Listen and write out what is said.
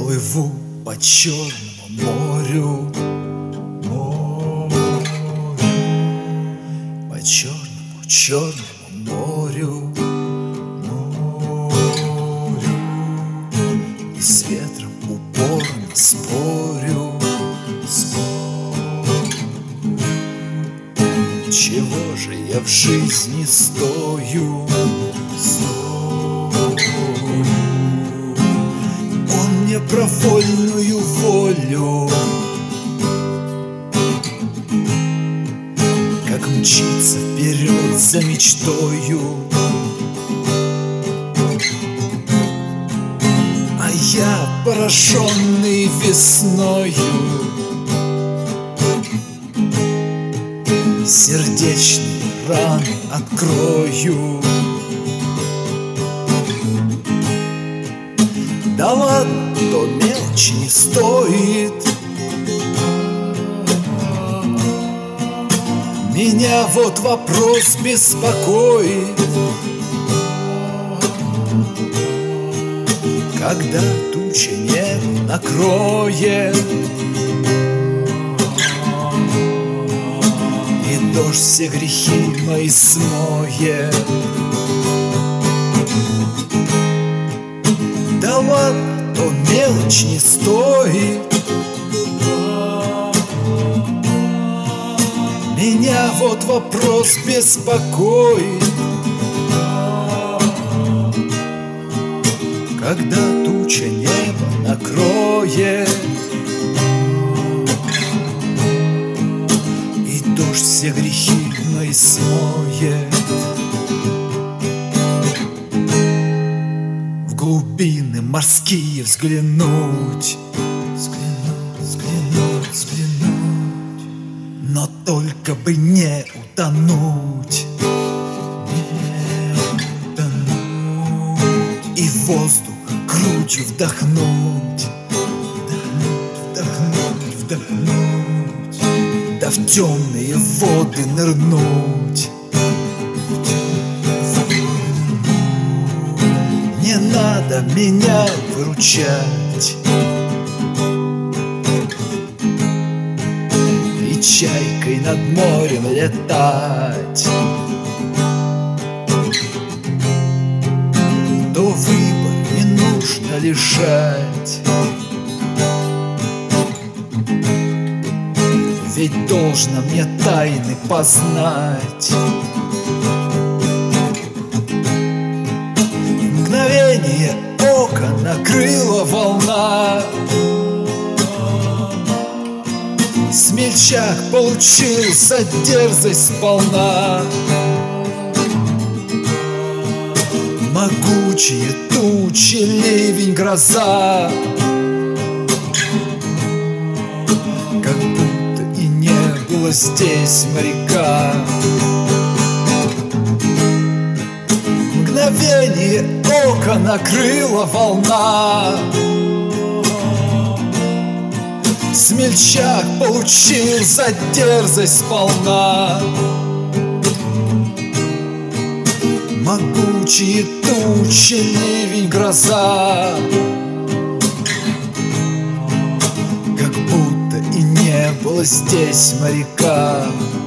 Плыву по Черному морю, по черному морю, и с ветром упорно спорю. Чего же я в жизни стою? Он мне про вольную волю, как мчится вперед за мечтою, а я, пораженный весною, сердечные раны открою. Да ладно, то мелочи не стоит. Меня вот вопрос беспокоит: когда туча небо накроет и дождь все грехи мои смоет. Да ладно, то мелочь не стоит. Меня вот вопрос беспокоит: когда туча небо накроет и дождь все грехи мои смоет. В глубины морские взглянуть, но только бы не утонуть, и воздух грудью вдохнуть, да в темные воды нырнуть. Не надо меня выручать и чайкой над морем летать. То выбор не нужно лишать, ведь должно мне тайны познать. Мгновение ока накрыла волна, смельчак получился дерзость сполна. Могучие тучи, ливень, гроза, как будто и не было здесь моряка. Мгновение ока накрыла волна, смельчак получил за дерзость сполна. Могучие тучи, ливень, гроза, как будто и не было здесь моряка.